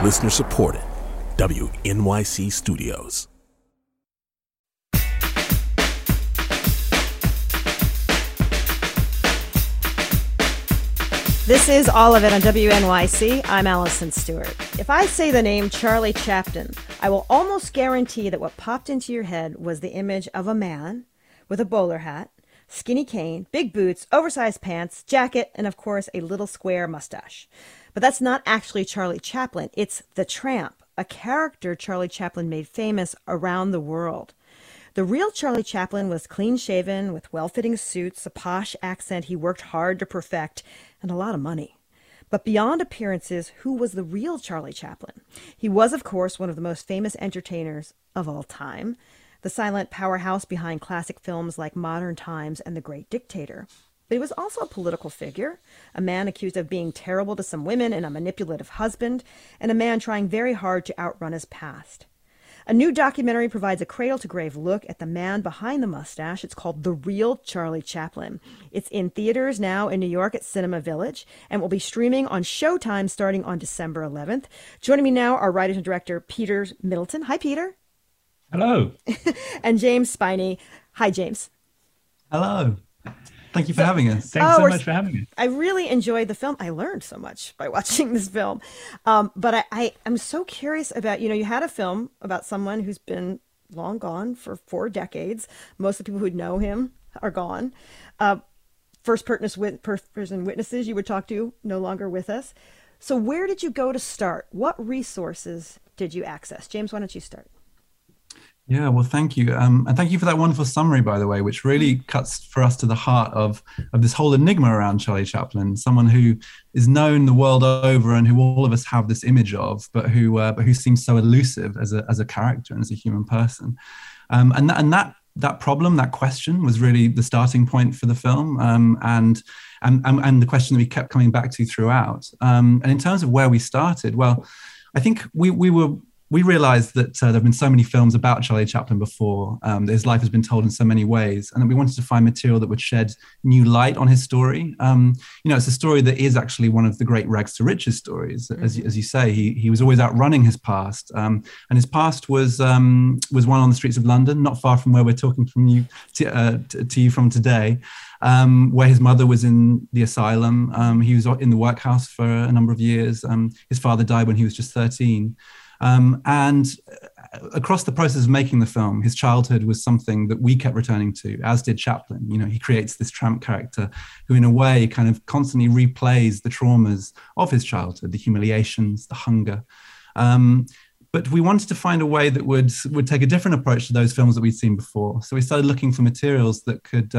Listener supported. WNYC Studios. This is All of It on WNYC. I'm Allison Stewart. If I say the name Charlie Chaplin, I will almost guarantee that what popped into your head was the image of a man with a bowler hat, skinny cane, big boots, oversized pants, jacket, and of course a little square mustache. But that's not actually Charlie Chaplin. It's the Tramp, a character Charlie Chaplin made famous around the world. The real Charlie Chaplin was clean-shaven with well-fitting suits, a posh accent he worked hard to perfect, and a lot of money. But beyond appearances, who was the real Charlie Chaplin? He was, of course, one of the most famous entertainers of all time, the silent powerhouse behind classic films like Modern Times and The Great Dictator. But he was also a political figure, a man accused of being terrible to some women and a manipulative husband, and a man trying very hard to outrun his past. A new documentary provides a cradle-to-grave look at the man behind the mustache. It's called The Real Charlie Chaplin. It's in theaters now in New York at Cinema Village and will be streaming on Showtime starting on December 11th. Joining me now are writer and director Peter Middleton. Hi, Peter. Hello. And James Spiney. Hi, James. Hello. Thank you for having us. Thanks so much for having us. I really enjoyed the film. I learned so much by watching this film. But I'm so curious about, you had a film about someone who's been long gone for 4 decades. Most of the people who know him are gone. First person witnesses you would talk to no longer with us. So where did you go to start? What resources did you access? James, why don't you start? Yeah, well, thank you. And thank you for that wonderful summary, by the way, which really cuts for us to the heart of this whole enigma around Charlie Chaplin, someone who is known the world over and who all of us have this image of, but who seems so elusive as a character and as a human person. And that problem, that question was really the starting point for the film, and the question that we kept coming back to throughout. And in terms of where we started, well, I think we realized that there have been so many films about Charlie Chaplin before, that his life has been told in so many ways, and that we wanted to find material that would shed new light on his story. It's a story that is actually one of the great rags to riches stories. Mm-hmm. As you say, he was always outrunning his past, and his past was one on the streets of London, not far from where we're talking from you to you from today. Where his mother was in the asylum. He was in the workhouse for a number of years. His father died when he was just 13. And across the process of making the film, his childhood was something that we kept returning to, as did Chaplin. He creates this tramp character who, in a way, kind of constantly replays the traumas of his childhood, the humiliations, the hunger. But we wanted to find a way that would take a different approach to those films that we'd seen before. So we started looking for materials that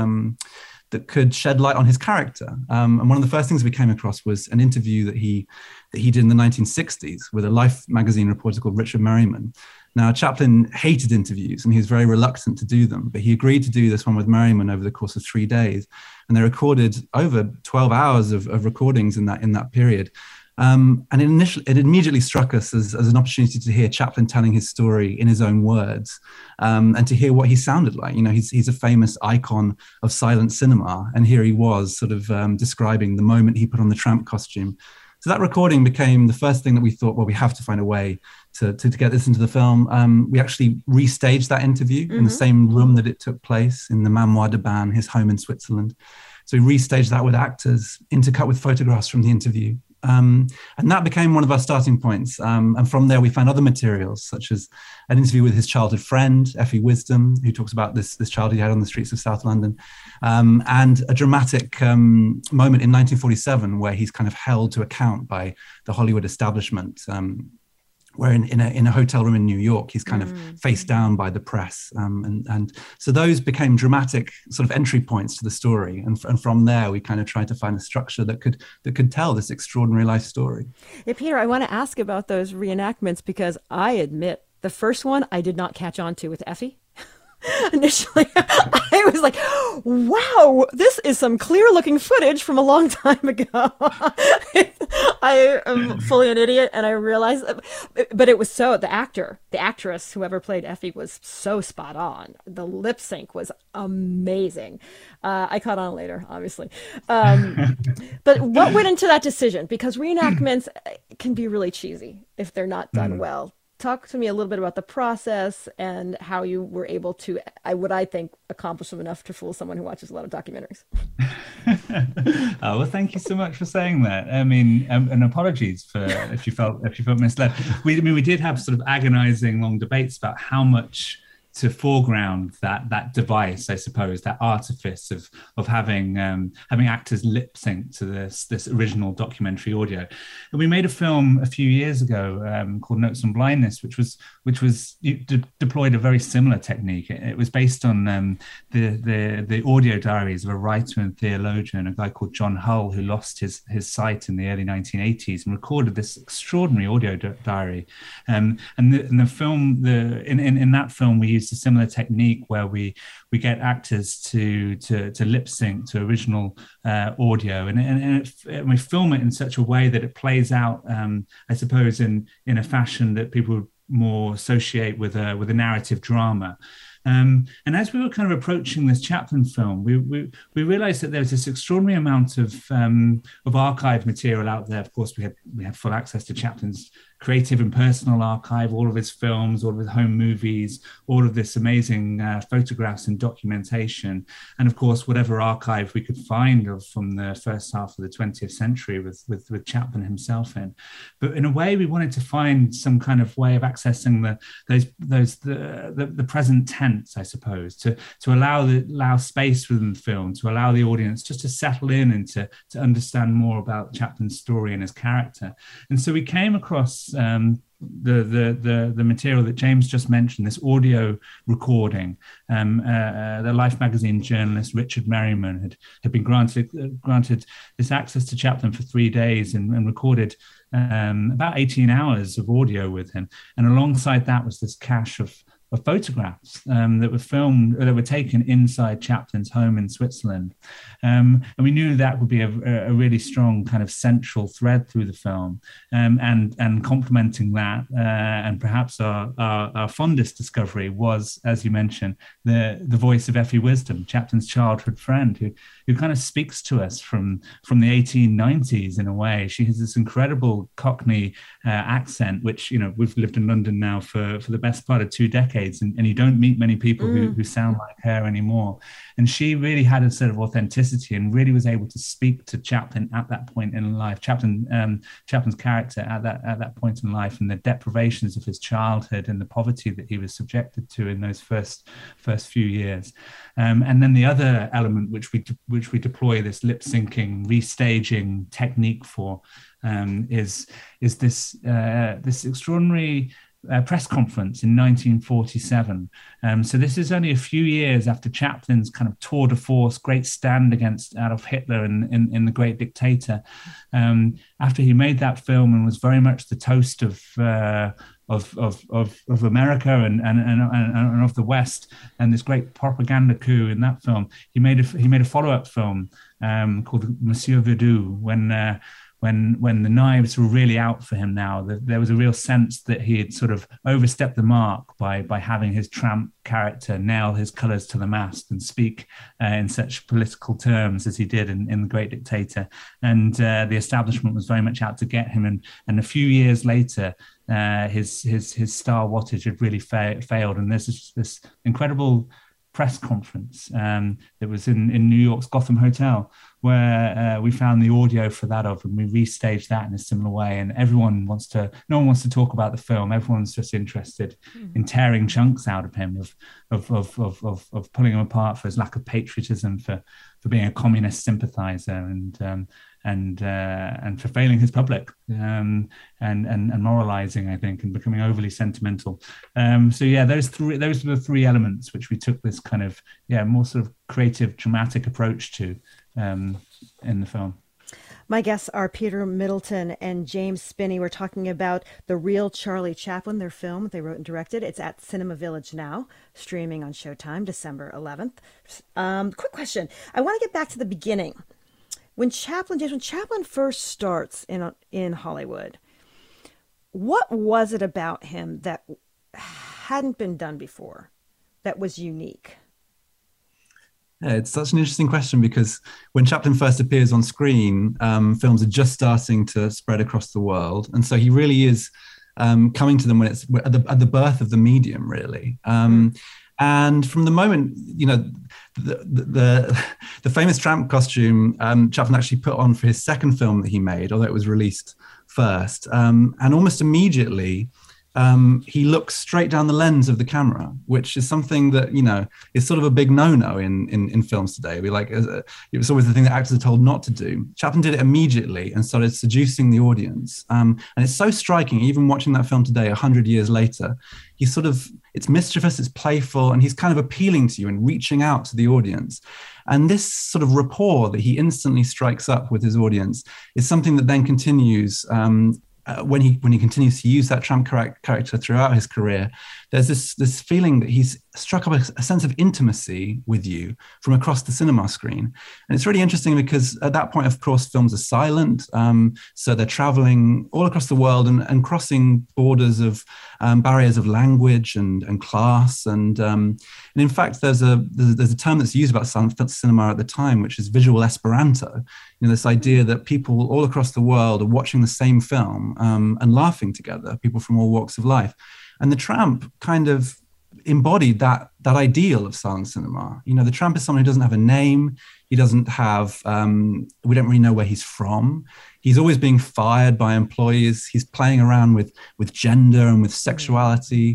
could shed light on his character. And one of the first things we came across was an interview that he did in the 1960s with a Life magazine reporter called Richard Merriman. Now, Chaplin hated interviews and he was very reluctant to do them, but he agreed to do this one with Merriman over the course of 3 days. And they recorded over 12 hours of recordings in that period. And it immediately struck us as an opportunity to hear Chaplin telling his story in his own words, and to hear what he sounded like. He's a famous icon of silent cinema, and here he was sort of describing the moment he put on the tramp costume. So that recording became the first thing that we thought, well, we have to find a way to get this into the film. We actually restaged that interview in the same room that it took place, in the Manoir de Ban, his home in Switzerland. So we restaged that with actors, intercut with photographs from the interview. And that became one of our starting points. And from there, we found other materials, such as an interview with his childhood friend, Effie Wisdom, who talks about this childhood he had on the streets of South London, and a dramatic moment in 1947 where he's kind of held to account by the Hollywood establishment, where in a hotel room in New York, he's kind of faced down by the press. And so those became dramatic sort of entry points to the story. And from there, we kind of tried to find a structure that could tell this extraordinary life story. Yeah, Peter, I want to ask about those reenactments, because I admit the first one I did not catch on to with Effie. initially, I was like, wow, this is some clear looking footage from a long time ago. I am fully an idiot, and I realized, but it was so, the actress, whoever played Effie, was so spot on. The lip sync was amazing. I caught on later, obviously. But what went into that decision? Because reenactments can be really cheesy if they're not done well. Talk to me a little bit about the process and how you were able to, I think, accomplish them enough to fool someone who watches a lot of documentaries. Oh, well, thank you so much for saying that. I mean, and apologies for if you felt misled. We did have sort of agonizing long debates about how much to foreground that device, I suppose, that artifice of having actors lip sync to this original documentary audio. And we made a film a few years ago called Notes on Blindness, which was deployed a very similar technique. It was based on the audio diaries of a writer and theologian, a guy called John Hull, who lost his sight in the early 1980s and recorded this extraordinary audio diary. And the film, in that film, we used a similar technique where we get actors to lip sync to original audio, and we film it in such a way that it plays out, I suppose, in a fashion that people more associate with a narrative drama. And as we were kind of approaching this Chaplin film, we realized that there was this extraordinary amount of archive material out there. Of course, we had full access to Chaplin's creative and personal archive, all of his films, all of his home movies, all of this amazing photographs and documentation. And of course, whatever archive we could find from the first half of the 20th century with Chaplin himself in. But in a way, we wanted to find some kind of way of accessing the present tense, I suppose, to allow space within the film, to allow the audience just to settle in and to understand more about Chaplin's story and his character. And so we came across the material that James just mentioned, this audio recording. The Life magazine journalist Richard Merriman had been granted this access to Chaplin for 3 days and recorded about 18 hours of audio with him. And alongside that was this cache of photographs that were taken inside Chaplin's home in Switzerland. And we knew that would be a really strong kind of central thread through the film. And complementing that, and perhaps our fondest discovery was, as you mentioned, the voice of Effie Wisdom, Chaplin's childhood friend, who kind of speaks to us from the 1890s in a way. She has this incredible Cockney accent, which, we've lived in London now for the best part of 2 decades. And you don't meet many people who sound like her anymore. And she really had a sort of authenticity and really was able to speak to Chaplin at that point in life, Chaplin's character at that point in life, and the deprivations of his childhood and the poverty that he was subjected to in those first few years. And then the other element which we deploy this lip syncing, restaging technique for is this extraordinary press conference in 1947. So this is only a few years after Chaplin's kind of tour de force, great stand against Adolf Hitler in The Great Dictator. After he made that film and was very much the toast of America and of the West, and this great propaganda coup in that film, he made a follow-up film called Monsieur Verdoux, when the knives were really out for him now. There was a real sense that he had sort of overstepped the mark by having his tramp character nail his colours to the mast and speak in such political terms as he did in The Great Dictator. And the establishment was very much out to get him. And a few years later, his star wattage had really failed. And there's this incredible press conference that was in New York's Gotham Hotel, where we found the audio for that and we restaged that in a similar way. And no one wants to talk about the film. Everyone's just interested in tearing chunks out of him, of pulling him apart for his lack of patriotism, for being a communist sympathizer, and for failing his public, and moralizing, I think, and becoming overly sentimental. So yeah, those were the 3 elements which we took this kind of more sort of creative, dramatic approach to in the film. My guests are Peter Middleton and James Spinney. We're talking about The Real Charlie Chaplin, their film they wrote and directed. It's at Cinema Village now, streaming on Showtime, December 11th. Quick question. I want to get back to the beginning. When Chaplin first starts in Hollywood, what was it about him that hadn't been done before, that was unique? Yeah, it's such an interesting question because when Chaplin first appears on screen, films are just starting to spread across the world. And so he really is coming to them when it's at the birth of the medium, really. And from the moment, the famous tramp costume Chaplin actually put on for his second film that he made, although it was released first. And almost immediately, he looks straight down the lens of the camera, which is something that, is sort of a big no-no in films today. It was always the thing that actors are told not to do. Chaplin did it immediately and started seducing the audience. And it's so striking, even watching that film today, 100 years later, it's mischievous, it's playful, and he's kind of appealing to you and reaching out to the audience. And this sort of rapport that he instantly strikes up with his audience is something that then continues when he continues to use that tramp character throughout his career. There's this feeling that he's struck up a sense of intimacy with you from across the cinema screen. And it's really interesting because at that point, of course, films are silent. So they're traveling all across the world and crossing borders of barriers of language and class. And in fact, there's a term that's used about cinema at the time, which is visual Esperanto. This idea that people all across the world are watching the same film and laughing together, people from all walks of life. And the Tramp kind of embodied that ideal of silent cinema. The Tramp is someone who doesn't have a name. He doesn't have, we don't really know where he's from. He's always being fired by employees. He's playing around with gender and with sexuality.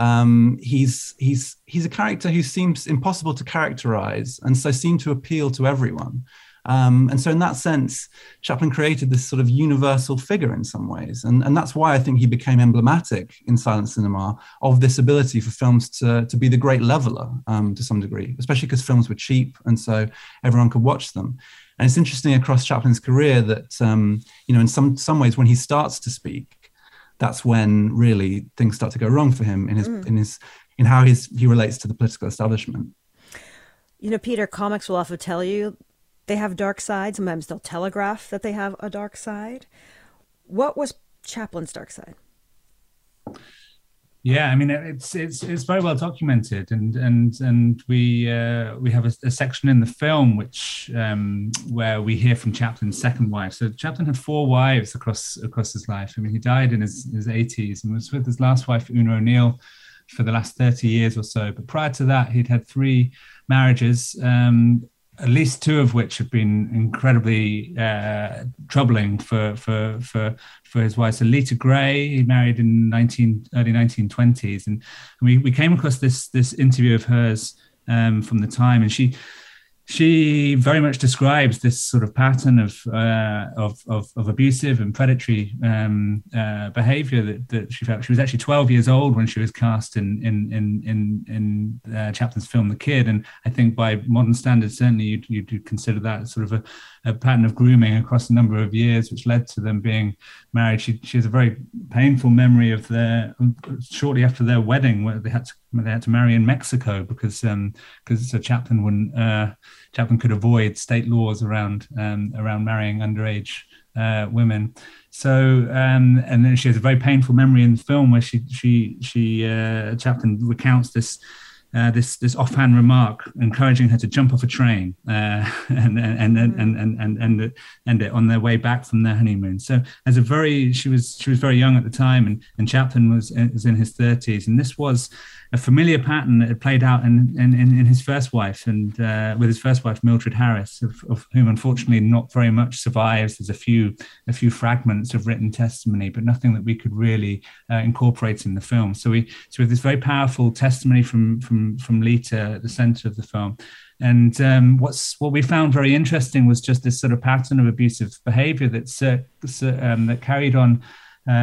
He's a character who seems impossible to characterize and so seemed to appeal to everyone. And so in that sense, Chaplin created this sort of universal figure in some ways. And that's why I think he became emblematic in silent cinema of this ability for films to be the great leveler to some degree, especially because films were cheap and so everyone could watch them. And it's interesting across Chaplin's career that, in some ways when he starts to speak, that's when really things start to go wrong for him in how he relates to the political establishment. Peter, comics will often tell you they have dark sides. Sometimes they'll telegraph that they have a dark side. What was Chaplin's dark side? Yeah, I mean, it's very well documented, and we have a section in the film where we hear from Chaplin's second wife. So Chaplin had 4 wives across his life. I mean, he died in his 80s and was with his last wife, Una O'Neill, for the last 30 years or so. But prior to that, he'd had 3 marriages. At least 2 of which have been incredibly troubling for his wife. So Lita Gray, he married in early 1920s, and we came across this interview of hers from the time, and she very much describes this sort of pattern of abusive and predatory behavior that she felt. She was actually 12 years old when she was cast in Chaplin's film The Kid, and I think by modern standards certainly you'd consider that sort of a pattern of grooming across a number of years, which led to them being married. She has a very painful memory of shortly after their wedding, where they had to marry in Mexico because Chaplin could avoid state laws around marrying underage women. So and then she has a very painful memory in the film where Chaplin recounts this offhand remark encouraging her to jump off a train and end it on their way back from their honeymoon. So she was very young at the time, and Chaplin was in his 30s, and this was a familiar pattern that had played out in his first wife, and with his first wife Mildred Harris, of whom unfortunately not very much survives. There's a few fragments of written testimony, but nothing that we could really incorporate in the film. So we have this very powerful testimony from Lita at the center of the film. And what we found very interesting was just this sort of pattern of abusive behavior that carried on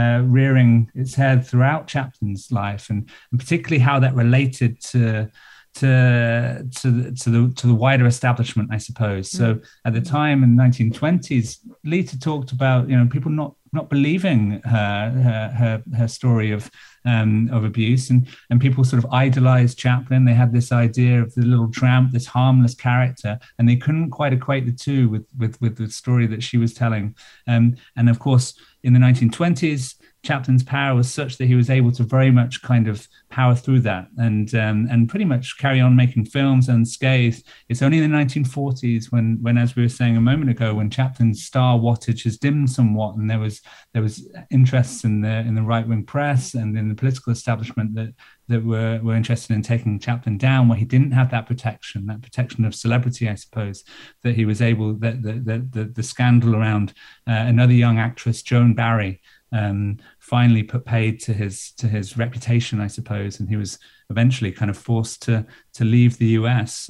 rearing its head throughout Chaplin's life, and particularly how that related to to the wider establishment, I suppose. So at the time in the 1920s, Lita talked about people not believing her story of abuse, and people sort of idolized Chaplin. They had this idea of the little tramp, this harmless character, and they couldn't quite equate the two with the story that she was telling. And of course, in the 1920s, Chaplin's power was such that he was able to very much kind of power through that and pretty much carry on making films unscathed. It's only in the 1940s when, as we were saying a moment ago, when Chaplin's star wattage has dimmed somewhat, and there was interests in the right-wing press and in the political establishment that were interested in taking Chaplin down, where he didn't have that protection of celebrity, I suppose, that he was able, the scandal around another young actress, Joan Barry, finally put paid to his reputation, I suppose, and he was eventually kind of forced to leave the US.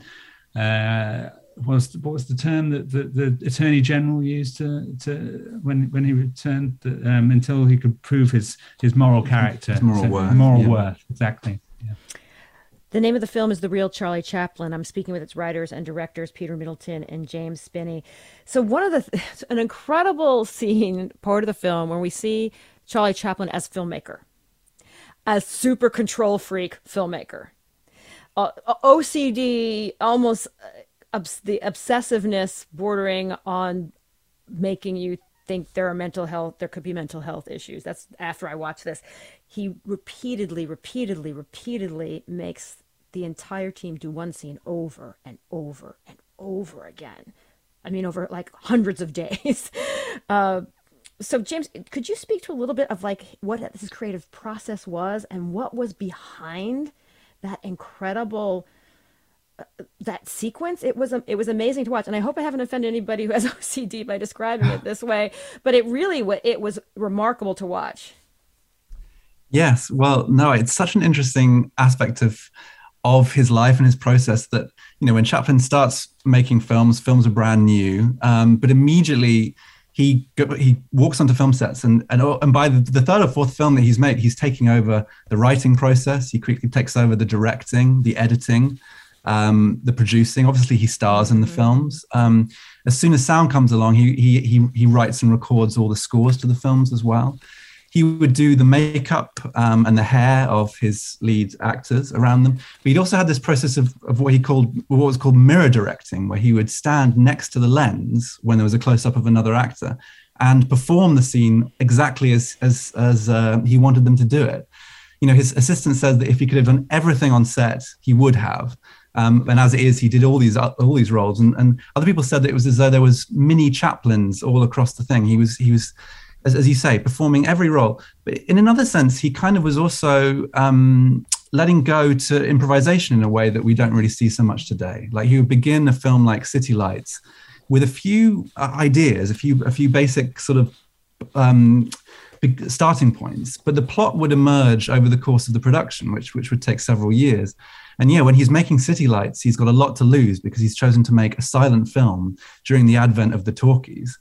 What was the term that the Attorney General used to when he returned, until he could prove his moral character, his moral worth, exactly. Yeah. The name of the film is The Real Charlie Chaplin. I'm speaking with its writers and directors, Peter Middleton and James Spinney. So an incredible scene, part of the film, where we see Charlie Chaplin as filmmaker, as super control freak filmmaker. OCD, almost the obsessiveness bordering on making you think there could be mental health issues. That's after I watched this. He repeatedly makes the entire team do one scene over and over and over again. I mean, over like hundreds of days. So James, could you speak to a little bit of like what his creative process was and what was behind that incredible that sequence? It was amazing to watch, and I hope I haven't offended anybody who has OCD by describing it this way, but it was remarkable to watch. Yes, well, no, it's such an interesting aspect of his life and his process that, when Chaplin starts making films are brand new, but immediately he walks onto film sets, and by the third or fourth film that he's made, he's taking over the writing process. He quickly takes over the directing, the editing, the producing. Obviously, he stars in the films. As soon as sound comes along, he writes and records all the scores to the films as well. He would do the makeup and the hair of his lead actors around them. But he'd also had this process of what was called mirror directing, where he would stand next to the lens when there was a close-up of another actor and perform the scene exactly as he wanted them to do it. His assistant says that if he could have done everything on set, he would have. And as it is, he did all these roles. And other people said that it was as though there was mini Chaplins all across the thing. He was as you say, performing every role. But in another sense, he kind of was also letting go to improvisation in a way that we don't really see so much today. Like he would begin a film like City Lights with a few ideas, a few basic sort of big starting points, but the plot would emerge over the course of the production, which would take several years. And when he's making City Lights, he's got a lot to lose because he's chosen to make a silent film during the advent of the talkies.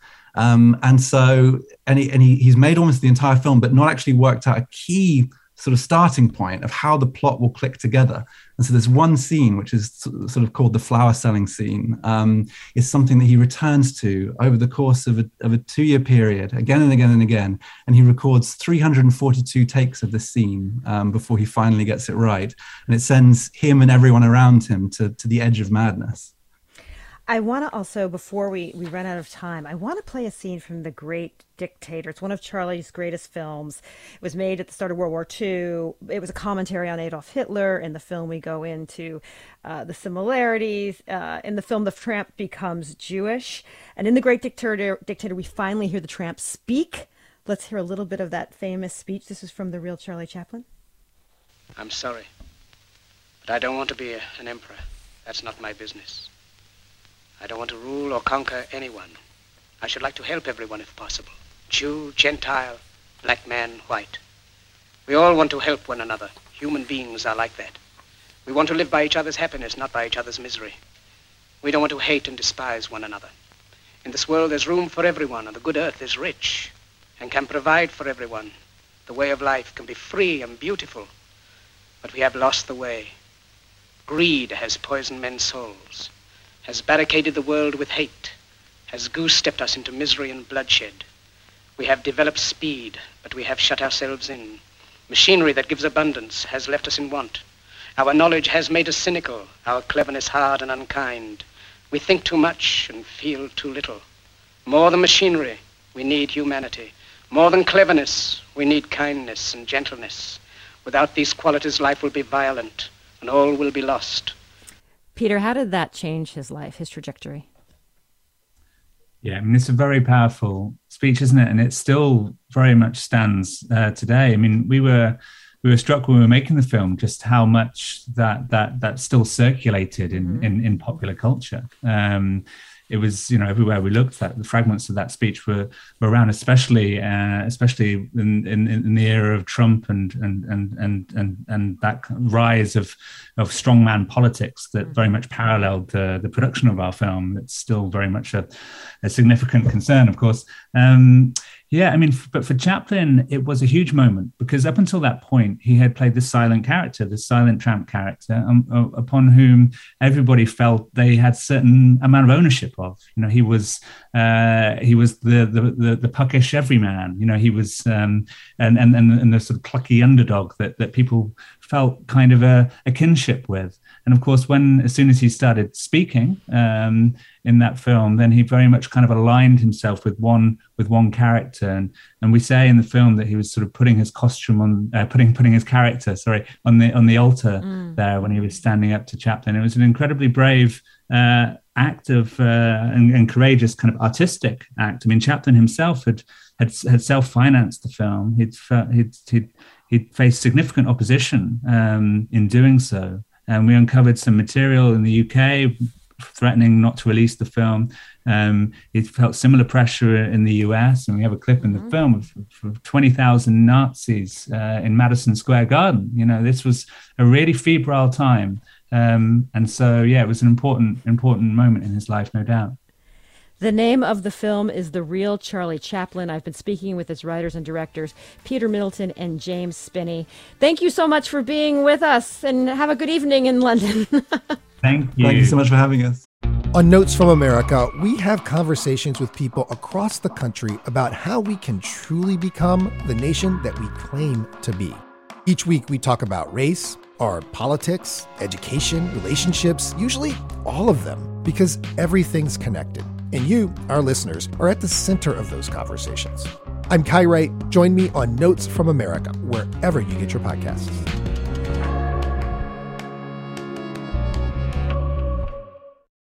He's made almost the entire film, but not actually worked out a key sort of starting point of how the plot will click together. And so there's one scene, which is sort of called the flower selling scene, is something that he returns to over the course of a 2-year period, again and again and again. And he records 342 takes of this scene before he finally gets it right. And it sends him and everyone around him to the edge of madness. I want to also, before we run out of time, I want to play a scene from The Great Dictator. It's one of Charlie's greatest films. It was made at the start of World War II. It was a commentary on Adolf Hitler. In the film, we go into the similarities. In the film, the tramp becomes Jewish. And in The Great Dictator, we finally hear the tramp speak. Let's hear a little bit of that famous speech. This is from The Real Charlie Chaplin. I'm sorry, but I don't want to be an emperor. That's not my business. I don't want to rule or conquer anyone. I should like to help everyone if possible. Jew, Gentile, black man, white. We all want to help one another. Human beings are like that. We want to live by each other's happiness, not by each other's misery. We don't want to hate and despise one another. In this world, there's room for everyone, and the good earth is rich and can provide for everyone. The way of life can be free and beautiful, but we have lost the way. Greed has poisoned men's souls, has barricaded the world with hate, has goose-stepped us into misery and bloodshed. We have developed speed, but we have shut ourselves in. Machinery that gives abundance has left us in want. Our knowledge has made us cynical, our cleverness hard and unkind. We think too much and feel too little. More than machinery, we need humanity. More than cleverness, we need kindness and gentleness. Without these qualities, life will be violent, and all will be lost. Peter, how did that change his life, his trajectory? Yeah, I mean, it's a very powerful speech, isn't it? And it still very much stands today. I mean, we were struck when we were making the film just how much that still circulated in popular culture. It was, everywhere we looked at, the fragments of that speech were around, especially in the era of Trump and that rise of strongman politics that very much paralleled the production of our film. It's still very much a significant concern, of course. Yeah, I mean, but for Chaplin, it was a huge moment because up until that point, he had played this silent character, this silent tramp character, upon whom everybody felt they had certain amount of ownership of. He was the puckish everyman. He was and the sort of plucky underdog that people felt kind of a kinship with. And of course, as soon as he started speaking in that film, then he very much kind of aligned himself with one character. And we say in the film that he was sort of putting his costume on, putting his character, on the altar there when he was standing up to Chaplin. It was an incredibly brave act of and courageous kind of artistic act. I mean, Chaplin himself had self-financed the film. He'd faced significant opposition in doing so. And we uncovered some material in the UK threatening not to release the film. He felt similar pressure in the US. And we have a clip in the film of 20,000 Nazis in Madison Square Garden. This was a really febrile time. And so, yeah, it was an important moment in his life, no doubt. The name of the film is The Real Charlie Chaplin. I've been speaking with its writers and directors, Peter Middleton and James Spinney. Thank you so much for being with us, and have a good evening in London. Thank you. Thank you so much for having us. On Notes from America, we have conversations with people across the country about how we can truly become the nation that we claim to be. Each week, we talk about race, our politics, education, relationships, usually all of them, because everything's connected. And you, our listeners, are at the center of those conversations. I'm Kai Wright. Join me on Notes from America, wherever you get your podcasts.